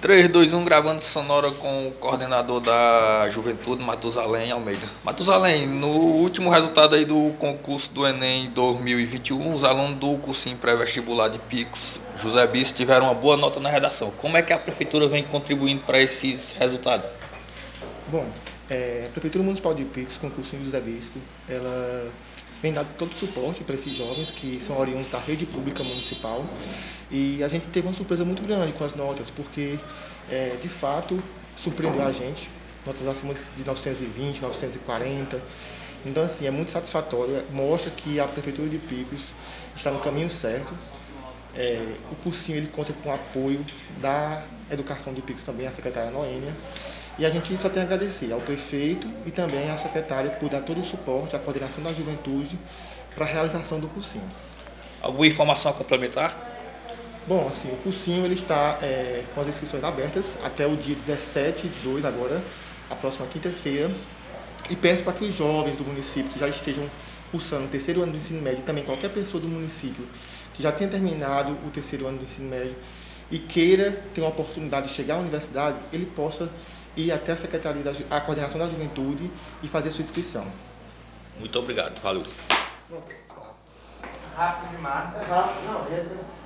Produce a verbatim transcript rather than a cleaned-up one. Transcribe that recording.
três, dois, um, gravando sonora com o coordenador da Juventude, Matusalém Almeida. Matusalém, no último resultado aí do concurso do Enem dois mil e vinte e um, os alunos do cursinho pré-vestibular de Picos, José Bis, tiveram uma boa nota na redação. Como é que a prefeitura vem contribuindo para esses resultados? Bom, é, a Prefeitura Municipal de Picos, com o cursinho José Bispo, ela vem dando todo o suporte para esses jovens que são oriundos da rede pública municipal. E a gente teve uma surpresa muito grande com as notas, porque, é, de fato, surpreendeu a gente. Notas acima de novecentos e vinte, novecentos e quarenta. Então, assim, é muito satisfatório. Mostra que a Prefeitura de Picos está no caminho certo. É, o cursinho ele conta com o apoio da Educação de Picos também, a secretária Noêmia. E a gente só tem a agradecer ao prefeito e também à secretária por dar todo o suporte, à coordenação da juventude para a realização do cursinho. Alguma informação a complementar? Bom, assim, o cursinho ele está é, com as inscrições abertas até o dia dezessete de dois agora, a próxima quinta-feira. E peço para que os jovens do município que já estejam cursando o terceiro ano do ensino médio, e também qualquer pessoa do município que já tenha terminado o terceiro ano do ensino médio e queira ter uma oportunidade de chegar à universidade, ele possa ir até a Secretaria da a Coordenação da Juventude e fazer sua inscrição. Muito obrigado, valeu. Rápido demais. É rápido, não, é...